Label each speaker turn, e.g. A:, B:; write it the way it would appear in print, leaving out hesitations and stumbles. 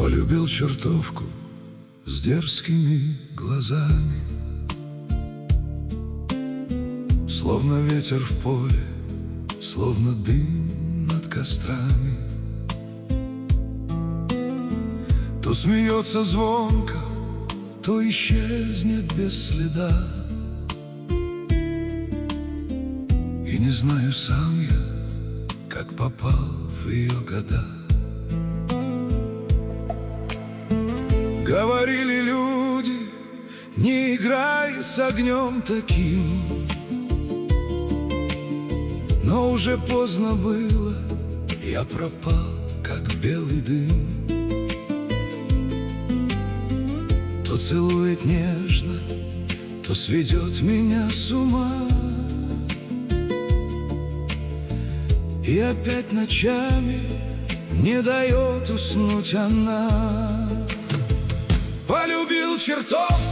A: Полюбил чертовку с дерзкими глазами, словно ветер в поле, словно дым над кострами. То смеется звонко, то исчезнет без следа. И не знаю сам я, как попал в ее года. Говорили люди, не играй с огнем таким, но уже поздно было, я пропал, как белый дым. То целует нежно, то сведет меня с ума, и опять ночами не дает уснуть она. Полюбил чертовку